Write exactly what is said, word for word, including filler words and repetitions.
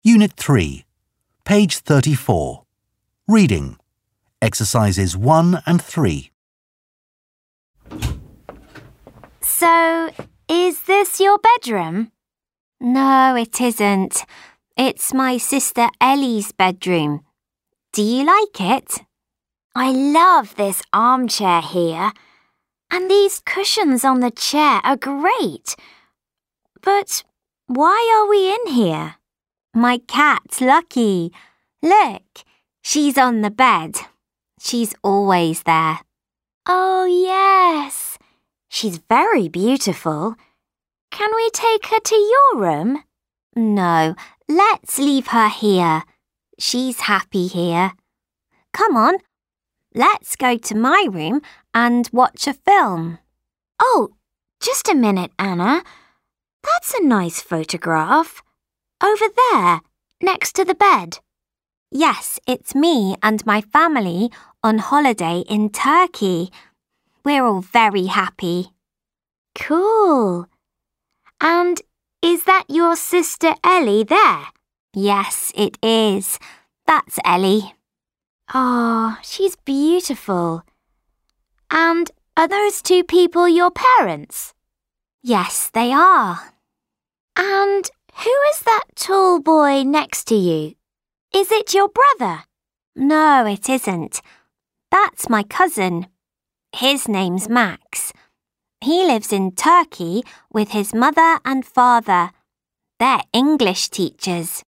Unit three, page thirty-four. Reading. Exercises one and three. So, is this your bedroom? No, it isn't. It's my sister Ellie's bedroom. Do you like it? I love this armchair here. And these cushions on the chair are great. But why are we in here? My cat, Lucky. Look, she's on the bed. She's always there. Oh, yes. She's very beautiful. Can we take her to your room? No, let's leave her here. She's happy here. Come on, let's go to my room and watch a film. Oh, just a minute, Anna. That's a nice photograph. Over there, next to the bed. Yes, it's me and my family on holiday in Turkey. We're all very happy. Cool. And is that your sister Ellie there? Yes, it is. That's Ellie. Oh, she's beautiful. And are those two people your parents? Yes, they are. And who is that tall boy next to you? Is it your brother? No, it isn't. That's my cousin. His name's Max. He lives in Turkey with his mother and father. They're English teachers.